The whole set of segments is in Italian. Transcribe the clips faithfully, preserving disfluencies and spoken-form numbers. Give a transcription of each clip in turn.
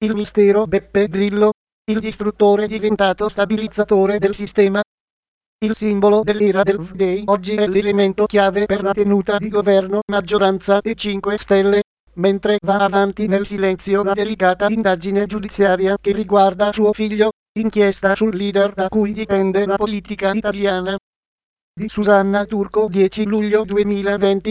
Il mistero Beppe Grillo, il distruttore diventato stabilizzatore del sistema. Il simbolo dell'era del V-Day oggi è l'elemento chiave per la tenuta di governo, maggioranza e cinque Stelle, mentre va avanti nel silenzio la delicata indagine giudiziaria che riguarda suo figlio, inchiesta sul leader da cui dipende la politica italiana. Di Susanna Turco, dieci luglio duemilaventi.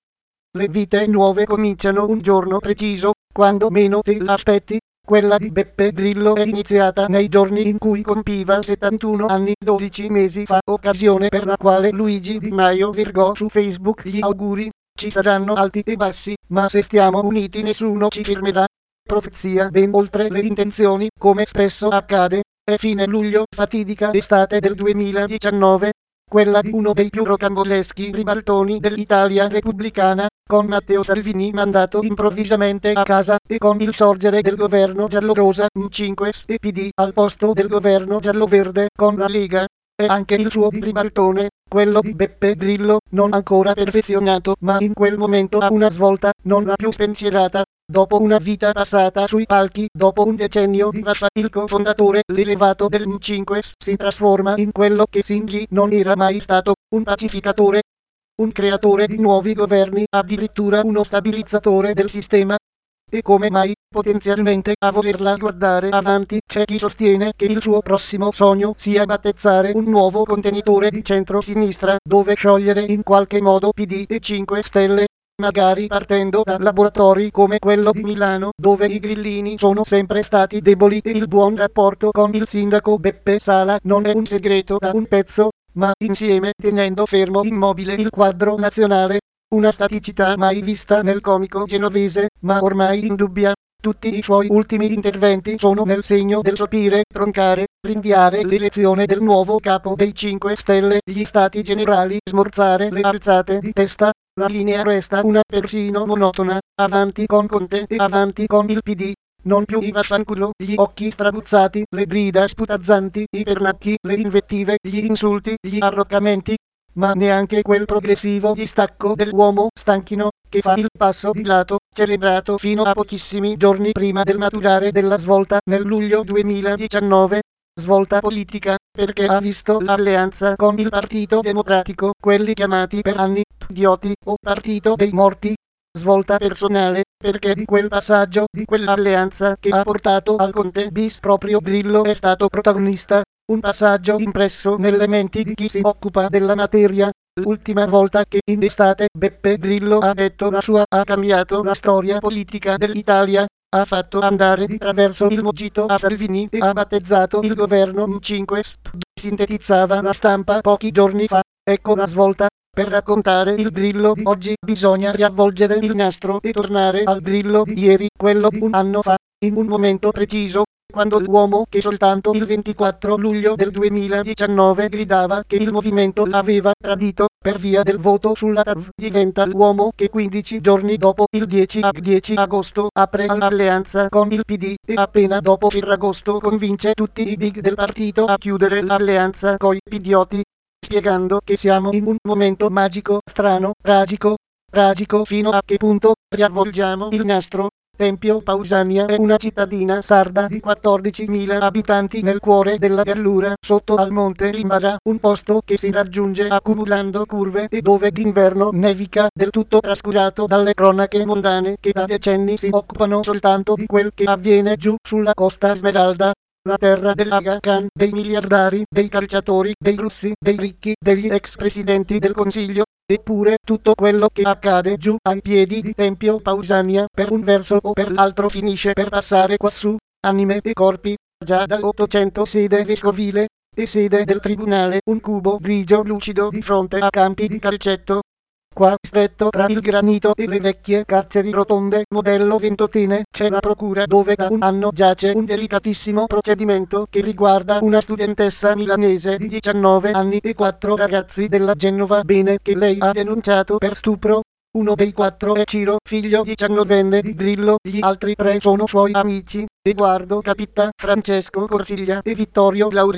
Le vite nuove cominciano un giorno preciso, quando meno te l'aspetti. Quella di Beppe Grillo è iniziata nei giorni in cui compiva settantuno anni dodici mesi fa, occasione per la quale Luigi Di Maio virgò su Facebook gli auguri. Ci saranno alti e bassi, ma se stiamo uniti nessuno ci fermerà. Profezia ben oltre le intenzioni, come spesso accade. È fine luglio, fatidica estate del duemiladiciannove. Quella di uno dei più rocamboleschi ribaltoni dell'Italia repubblicana, con Matteo Salvini mandato improvvisamente a casa, e con il sorgere del governo giallorosa M cinque S e P D al posto del governo gialloverde con la Lega. E anche il suo ribaltone, quello di Beppe Grillo, non ancora perfezionato, ma in quel momento ha una svolta, non la più spensierata. Dopo una vita passata sui palchi, dopo un decennio di vaffa, il cofondatore, l'elevato del M cinque S, si trasforma in quello che Singhi non era mai stato, un pacificatore, un creatore di nuovi governi, addirittura uno stabilizzatore del sistema. E come mai, potenzialmente, a volerla guardare avanti, c'è chi sostiene che il suo prossimo sogno sia battezzare un nuovo contenitore di centro-sinistra, dove sciogliere in qualche modo P D e cinque Stelle. Magari partendo da laboratori come quello di Milano, dove i grillini sono sempre stati deboli e il buon rapporto con il sindaco Beppe Sala non è un segreto da un pezzo, ma insieme tenendo fermo immobile il quadro nazionale. Una staticità mai vista nel comico genovese, ma ormai indubbia. Tutti i suoi ultimi interventi sono nel segno del sopire, troncare, rinviare l'elezione del nuovo capo dei cinque Stelle, gli stati generali, smorzare le alzate di testa. La linea resta una persino monotona, avanti con Conte e avanti con il P D. Non più i vaffanculo, gli occhi strabuzzati, le grida sputazzanti, i pernacchi, le invettive, gli insulti, gli arroccamenti. Ma neanche quel progressivo distacco dell'uomo stanchino, che fa il passo di lato, celebrato fino a pochissimi giorni prima del maturare della svolta nel luglio duemiladiciannove. Svolta politica, perché ha visto l'alleanza con il Partito Democratico, quelli chiamati per anni P-dioti o Partito dei Morti. Svolta personale, perché di quel passaggio, di quell'alleanza che ha portato al Conte bis proprio Grillo è stato protagonista. Un passaggio impresso nelle menti di chi si occupa della materia. L'ultima volta che in estate Beppe Grillo ha detto la sua ha cambiato la storia politica dell'Italia. Ha fatto andare di traverso il Mojito a Salvini e ha battezzato il governo M cinque S. Sintetizzava la stampa pochi giorni fa. Ecco la svolta. Per raccontare il Grillo di oggi bisogna riavvolgere il nastro e tornare al Grillo di ieri, quello di un anno fa, in un momento preciso, quando l'uomo che soltanto il ventiquattro luglio del duemiladiciannove gridava che il movimento l'aveva tradito per via del voto sulla T A V diventa l'uomo che quindici giorni dopo il dieci agosto apre all'alleanza con il P D e appena dopo Ferragosto convince tutti i big del partito a chiudere l'alleanza coi P-dioti, spiegando che siamo in un momento magico, strano, tragico. Tragico fino a che punto? Riavvolgiamo il nastro. Tempio Pausania è una cittadina sarda di quattordicimila abitanti nel cuore della Gallura, sotto al monte Limbara, un posto che si raggiunge accumulando curve e dove d'inverno nevica, del tutto trascurato dalle cronache mondane che da decenni si occupano soltanto di quel che avviene giù sulla Costa Smeralda. La terra dell'Aga Khan, dei miliardari, dei calciatori, dei russi, dei ricchi, degli ex presidenti del Consiglio. Eppure tutto quello che accade giù ai piedi di Tempio Pausania per un verso o per l'altro finisce per passare quassù. Anime e corpi, già dall'Ottocento sede vescovile e sede del tribunale, un cubo grigio lucido di fronte a campi di calcetto. Qua, stretto tra il granito e le vecchie carceri rotonde modello Ventotene, c'è la procura dove da un anno giace un delicatissimo procedimento che riguarda una studentessa milanese di diciannove anni e quattro ragazzi della Genova Bene che lei ha denunciato per stupro. Uno dei quattro è Ciro, figlio diciannovenne di Grillo, gli altri tre sono suoi amici, Edoardo Capitta, Francesco Corsiglia e Vittorio Lauria.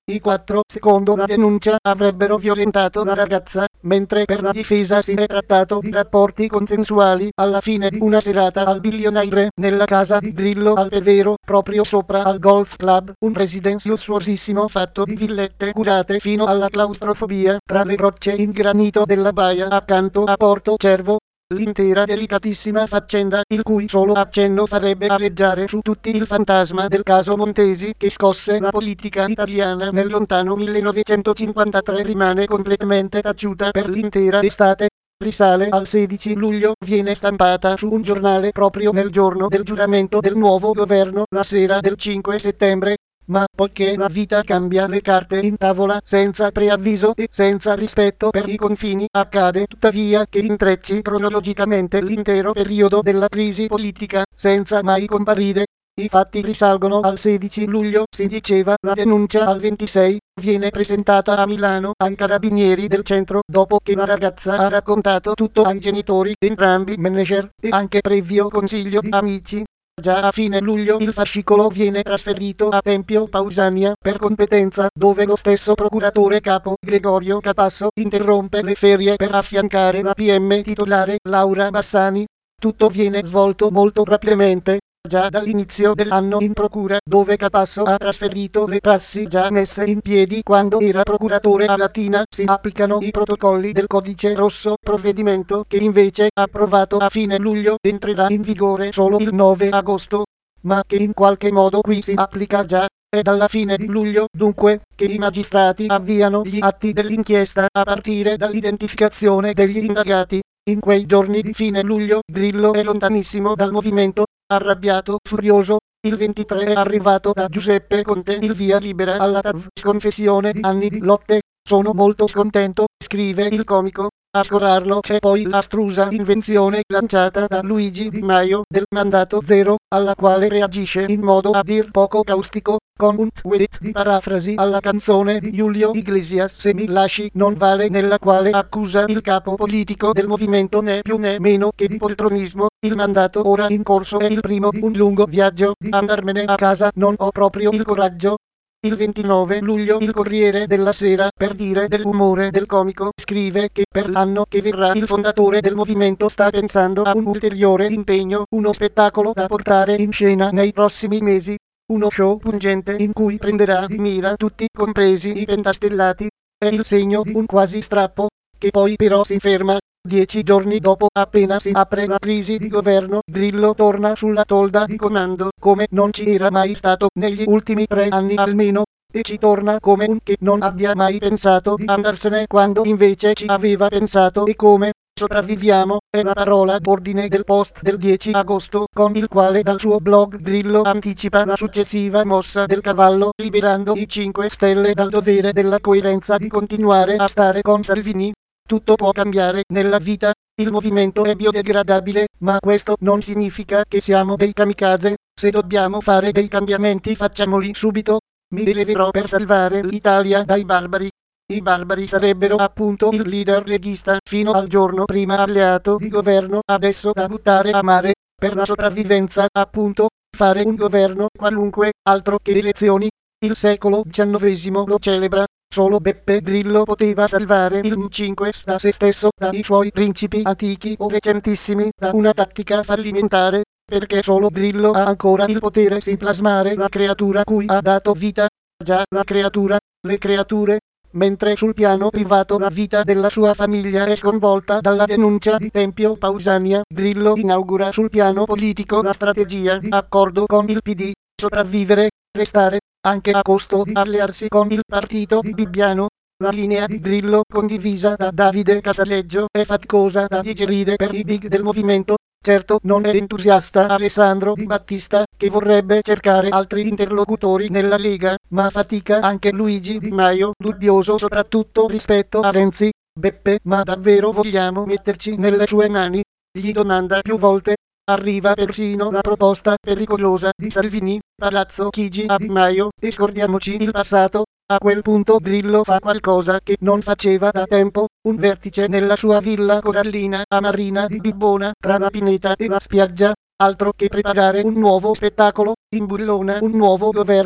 I quattro, secondo la denuncia, avrebbero violentato la ragazza, mentre per la difesa si è trattato di rapporti consensuali alla fine di una serata al Billionaire nella casa di Grillo al Pevero, proprio sopra al Golf Club, un residence lussuosissimo fatto di villette curate fino alla claustrofobia tra le rocce in granito della baia accanto a Porto Cervo. L'intera delicatissima faccenda, il cui solo accenno farebbe aleggiare su tutti il fantasma del caso Montesi che scosse la politica italiana nel lontano millenovecentocinquantatré, rimane completamente taciuta per l'intera estate. Risale al sedici luglio, viene stampata su un giornale proprio nel giorno del giuramento del nuovo governo, la sera del cinque settembre. Ma poiché la vita cambia le carte in tavola senza preavviso e senza rispetto per i confini, accade tuttavia che intrecci cronologicamente l'intero periodo della crisi politica, senza mai comparire. I fatti risalgono al sedici luglio, si diceva, la denuncia al ventisei, viene presentata a Milano ai carabinieri del centro dopo che la ragazza ha raccontato tutto ai genitori, entrambi manager, e anche previo consiglio di amici. Già a fine luglio il fascicolo viene trasferito a Tempio Pausania per competenza, dove lo stesso procuratore capo Gregorio Capasso interrompe le ferie per affiancare la P M titolare Laura Bassani. Tutto viene svolto molto rapidamente. Già dall'inizio dell'anno in procura, dove Capasso ha trasferito le prassi già messe in piedi quando era procuratore a Latina, si applicano i protocolli del Codice Rosso, provvedimento che invece, approvato a fine luglio, entrerà in vigore solo il nove agosto, ma che in qualche modo qui si applica già. È dalla fine di luglio, dunque, che i magistrati avviano gli atti dell'inchiesta a partire dall'identificazione degli indagati. In quei giorni di fine luglio, Grillo è lontanissimo dal movimento, arrabbiato, furioso. Il ventitré è arrivato da Giuseppe Conte il via libera alla T A V, sconfessione di anni di lotte. Sono molto scontento, scrive il comico. A scorarlo c'è poi l'astrusa invenzione lanciata da Luigi Di Maio del mandato zero, alla quale reagisce in modo a dir poco caustico, con un tweet di parafrasi alla canzone di Julio Iglesias Se mi lasci non vale, nella quale accusa il capo politico del movimento né più né meno che di poltronismo. Il mandato ora in corso è il primo di un lungo viaggio, di andarmene a casa non ho proprio il coraggio. Il ventinove luglio il Corriere della Sera, per dire dell'umore del comico, scrive che per l'anno che verrà il fondatore del movimento sta pensando a un ulteriore impegno, uno spettacolo da portare in scena nei prossimi mesi, uno show pungente in cui prenderà di mira tutti, compresi i pentastellati. È il segno di un quasi strappo, che poi però si ferma. Dieci giorni dopo, appena si apre la crisi di governo, Grillo torna sulla tolda di comando, come non ci era mai stato negli ultimi tre anni almeno, e ci torna come un che non abbia mai pensato di andarsene quando invece ci aveva pensato. E come sopravviviamo è la parola d'ordine del post del dieci agosto, con il quale dal suo blog Grillo anticipa la successiva mossa del cavallo, liberando i cinque Stelle dal dovere della coerenza di continuare a stare con Salvini. Tutto può cambiare nella vita, il movimento è biodegradabile, ma questo non significa che siamo dei kamikaze. Se dobbiamo fare dei cambiamenti facciamoli subito. Mi eleverò per salvare l'Italia dai barbari. I barbari sarebbero appunto il leader leghista, fino al giorno prima alleato di governo, adesso da buttare a mare, per la sopravvivenza, appunto, fare un governo qualunque, altro che elezioni. Il secolo diciannovesimo lo celebra. Solo Beppe Grillo poteva salvare il M cinque da se stesso, dai suoi principi antichi o recentissimi, da una tattica fallimentare, perché solo Grillo ha ancora il potere di plasmare la creatura cui ha dato vita. Già, la creatura, le creature. Mentre sul piano privato la vita della sua famiglia è sconvolta dalla denuncia di Tempio Pausania, Grillo inaugura sul piano politico la strategia di accordo con il P D, sopravvivere, restare, anche a costo di allearsi con il partito di Bibbiano. La linea di Grillo, condivisa da Davide Casaleggio, è faticosa da digerire per i big del movimento. Certo non è entusiasta Alessandro Di Battista, che vorrebbe cercare altri interlocutori nella Lega, ma fatica anche Luigi Di Maio, dubbioso soprattutto rispetto a Renzi. Beppe, ma davvero vogliamo metterci nelle sue mani? Gli domanda più volte. Arriva persino la proposta pericolosa di Salvini, Palazzo Chigi a Di Maio, e scordiamoci il passato. A quel punto Grillo fa qualcosa che non faceva da tempo, un vertice nella sua villa corallina a Marina di Bibbona, tra la pineta e la spiaggia, altro che preparare un nuovo spettacolo, imbullona un nuovo governo.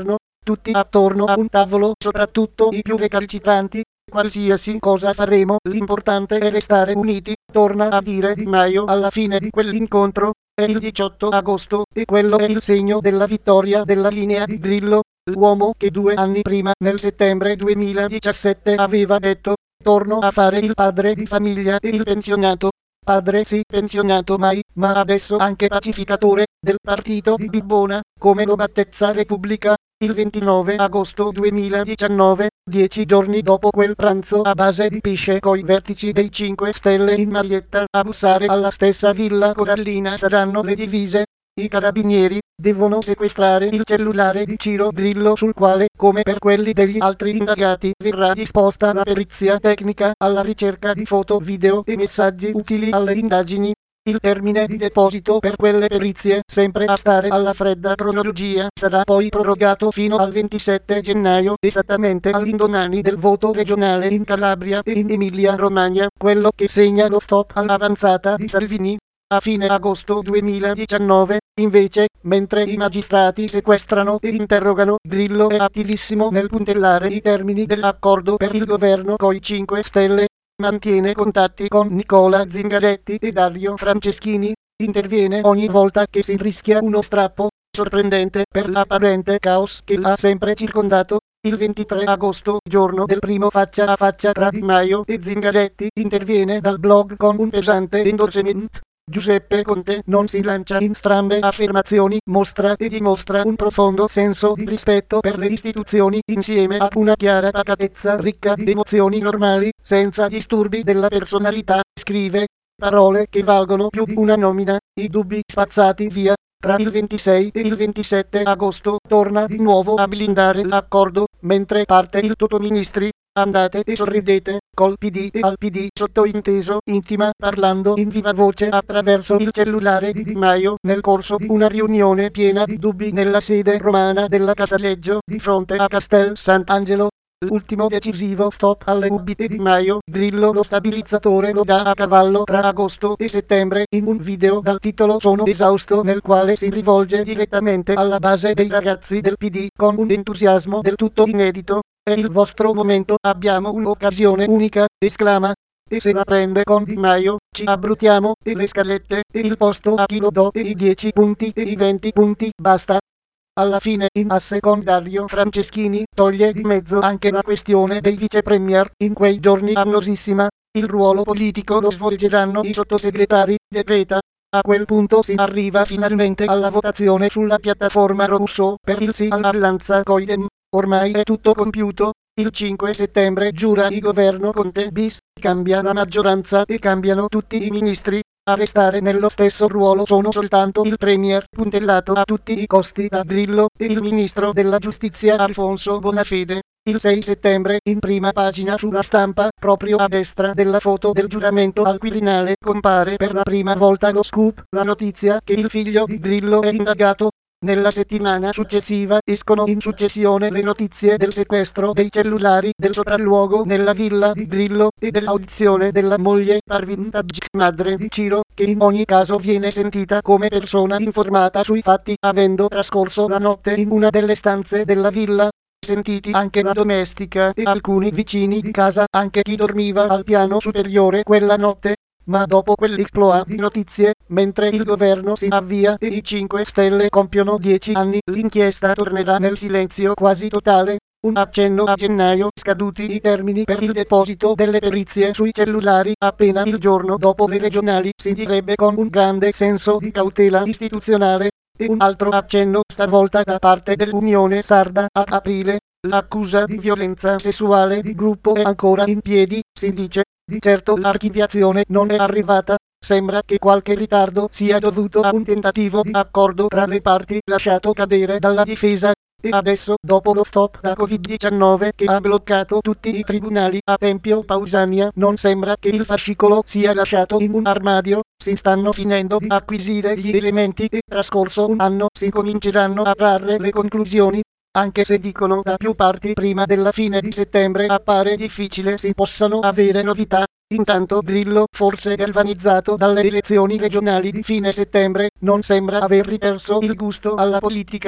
tutti attorno a un tavolo, soprattutto i più recalcitranti. Qualsiasi cosa faremo, l'importante è restare uniti, torna a dire Di Maio alla fine di quell'incontro. È il diciotto agosto, e quello è il segno della vittoria della linea di Grillo, l'uomo che due anni prima, nel settembre duemiladiciassette, aveva detto: torno a fare il padre di famiglia e il pensionato. Padre sì, pensionato mai, ma adesso anche pacificatore, del partito di Bibbona, come lo battezza Repubblica. Il ventinove agosto duemiladiciannove, dieci giorni dopo quel pranzo a base di pesce coi vertici dei cinque Stelle in maglietta, a bussare alla stessa Villa Corallina saranno le divise. I carabinieri devono sequestrare il cellulare di Ciro Grillo, sul quale, come per quelli degli altri indagati, verrà disposta la perizia tecnica alla ricerca di foto, video e messaggi utili alle indagini. Il termine di deposito per quelle perizie, sempre a stare alla fredda cronologia, sarà poi prorogato fino al ventisette gennaio, esattamente all'indomani del voto regionale in Calabria e in Emilia-Romagna, quello che segna lo stop all'avanzata di Salvini. A fine agosto duemiladiciannove, invece, mentre i magistrati sequestrano e interrogano, Grillo è attivissimo nel puntellare i termini dell'accordo per il governo coi cinque Stelle. Mantiene contatti con Nicola Zingaretti e Dario Franceschini. Interviene ogni volta che si rischia uno strappo, sorprendente per l'apparente caos che l'ha sempre circondato. Il ventitré agosto, giorno del primo faccia a faccia tra Di Maio e Zingaretti, interviene dal blog con un pesante endorsement. Giuseppe Conte non si lancia in strambe affermazioni, mostra e dimostra un profondo senso di rispetto per le istituzioni, insieme a una chiara pacatezza ricca di emozioni normali, senza disturbi della personalità. Scrive parole che valgono più di una nomina, i dubbi spazzati via. Tra il ventisei e il ventisette agosto torna di nuovo a blindare l'accordo, mentre parte il Totoministri. Andate e sorridete, col P D e al P D sottointeso, intima, parlando in viva voce attraverso il cellulare di Di Maio, nel corso di una riunione piena di dubbi nella sede romana della Casaleggio, di fronte a Castel Sant'Angelo. L'ultimo decisivo stop alle ubite di Maio, Grillo lo stabilizzatore lo dà a cavallo tra agosto e settembre, in un video dal titolo Sono esausto, nel quale si rivolge direttamente alla base dei ragazzi del P D, con un entusiasmo del tutto inedito. È il vostro momento, abbiamo un'occasione unica, esclama. E se la prende con Di Maio, ci abbrutiamo, e le scalette, e il posto a chi lo do, e i dieci punti e i venti punti, basta. Alla fine, in asse con Dario Franceschini, toglie di mezzo anche la questione dei vice premier. In quei giorni annosissima, il ruolo politico lo svolgeranno i sottosegretari, decreta. A quel punto si arriva finalmente alla votazione sulla piattaforma Rousseau per il sì all'alleanza Coiden. Ormai è tutto compiuto. Il cinque settembre giura il governo Conte bis, cambia la maggioranza e cambiano tutti i ministri. A restare nello stesso ruolo sono soltanto il premier, puntellato a tutti i costi da Grillo, e il ministro della giustizia Alfonso Bonafede. Il sei settembre, in prima pagina sulla Stampa, proprio a destra della foto del giuramento al Quirinale, compare per la prima volta lo scoop, la notizia che il figlio di Grillo è indagato. Nella settimana successiva escono in successione le notizie del sequestro dei cellulari, del sopralluogo nella villa di Grillo e dell'audizione della moglie Parvin Tadjik, madre di Ciro, che in ogni caso viene sentita come persona informata sui fatti, avendo trascorso la notte in una delle stanze della villa. Sentiti anche la domestica e alcuni vicini di casa, anche chi dormiva al piano superiore quella notte. Ma dopo quell'exploit di notizie, mentre il governo si avvia e i cinque Stelle compiono dieci anni, l'inchiesta tornerà nel silenzio quasi totale. Un accenno a gennaio, scaduti i termini per il deposito delle perizie sui cellulari, appena il giorno dopo le regionali, si direbbe con un grande senso di cautela istituzionale. E un altro accenno, stavolta da parte dell'Unione Sarda, a aprile. L'accusa di violenza sessuale di gruppo è ancora in piedi, si dice. Di certo l'archiviazione non è arrivata. Sembra che qualche ritardo sia dovuto a un tentativo di accordo tra le parti lasciato cadere dalla difesa. E adesso, dopo lo stop da covid diciannove che ha bloccato tutti i tribunali a Tempio Pausania, non sembra che il fascicolo sia lasciato in un armadio. Si stanno finendo di acquisire gli elementi e, trascorso un anno, si cominceranno a trarre le conclusioni. Anche se dicono da più parti prima della fine di settembre, appare difficile si possano avere novità. Intanto Grillo, forse galvanizzato dalle elezioni regionali di fine settembre, non sembra aver riperso il gusto alla politica.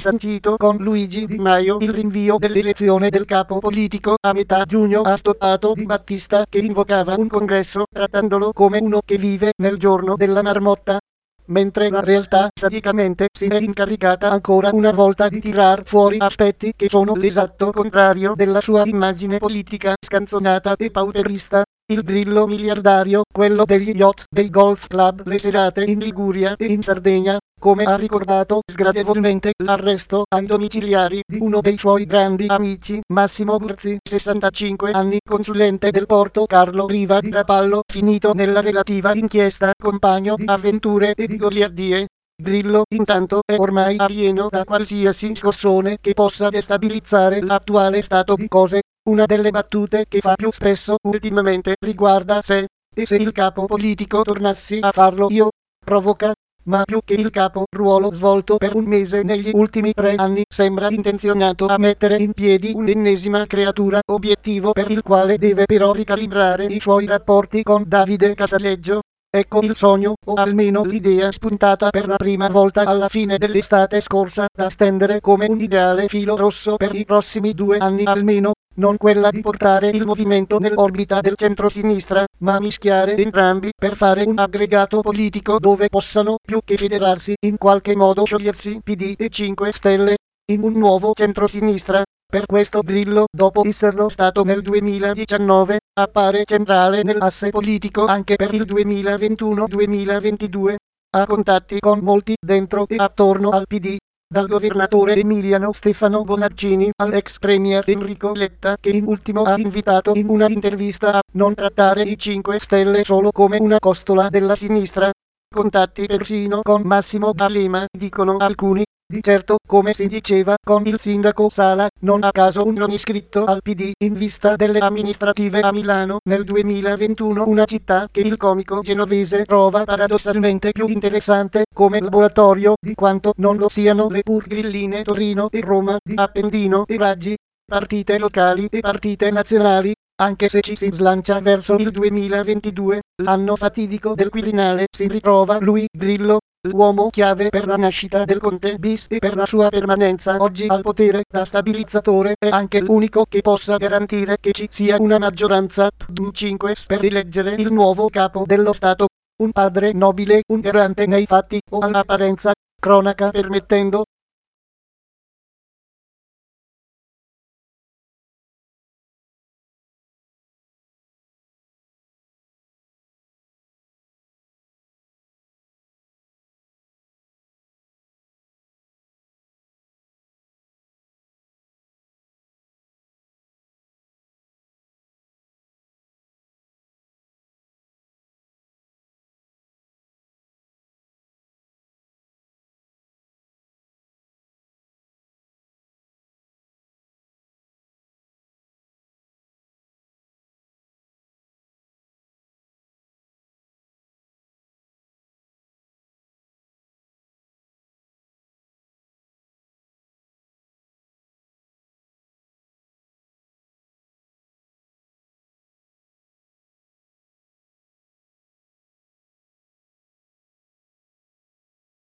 sancito con Luigi Di Maio il rinvio dell'elezione del capo politico a metà giugno ha stoppato Di Battista che invocava un congresso trattandolo come uno che vive nel giorno della marmotta. Mentre la realtà sadicamente si è incaricata ancora una volta di tirar fuori aspetti che sono l'esatto contrario della sua immagine politica scanzonata e pauperista. Il Grillo miliardario, quello degli yacht, dei golf club, le serate in Liguria e in Sardegna, come ha ricordato sgradevolmente l'arresto ai domiciliari di uno dei suoi grandi amici, Massimo Burzi, sessantacinque anni, consulente del porto Carlo Riva di Rapallo, finito nella relativa inchiesta, compagno di avventure e di goliardie. Grillo, intanto, è ormai alieno da qualsiasi scossone che possa destabilizzare l'attuale stato di cose. Una delle battute che fa più spesso ultimamente riguarda se, e se il capo politico tornassi a farlo io, provoca, ma più che il capo, ruolo svolto per un mese negli ultimi tre anni, sembra intenzionato a mettere in piedi un'ennesima creatura, obiettivo per il quale deve però ricalibrare i suoi rapporti con Davide Casaleggio. Ecco il sogno, o almeno l'idea spuntata per la prima volta alla fine dell'estate scorsa, da stendere come un ideale filo rosso per i prossimi due anni almeno, non quella di portare il movimento nell'orbita del centro-sinistra, ma mischiare entrambi per fare un aggregato politico dove possano, più che federarsi, in qualche modo sciogliersi P D e cinque Stelle, in un nuovo centro-sinistra. Per questo Grillo, dopo esserlo stato nel duemiladiciannove, appare centrale nell'asse politico anche per il duemilaventuno duemilaventidue. Ha contatti con molti dentro e attorno al P D, dal governatore emiliano Stefano Bonaccini all'ex premier Enrico Letta, che in ultimo ha invitato in una intervista a non trattare i cinque Stelle solo come una costola della sinistra. Contatti persino con Massimo D'Alema, dicono alcuni. Di certo, come si diceva con il sindaco Sala, non a caso un non iscritto al P D in vista delle amministrative a Milano nel duemilaventuno, una città che il comico genovese trova paradossalmente più interessante come laboratorio di quanto non lo siano le pur grilline Torino e Roma di Appendino e Raggi, partite locali e partite nazionali. Anche se ci si slancia verso il duemilaventidue, l'anno fatidico del Quirinale, si ritrova lui, Grillo, l'uomo chiave per la nascita del Conte bis e per la sua permanenza oggi al potere da stabilizzatore, è anche l'unico che possa garantire che ci sia una maggioranza P D cinque per eleggere il nuovo capo dello Stato. Un padre nobile, un garante nei fatti o all'apparenza, cronaca permettendo,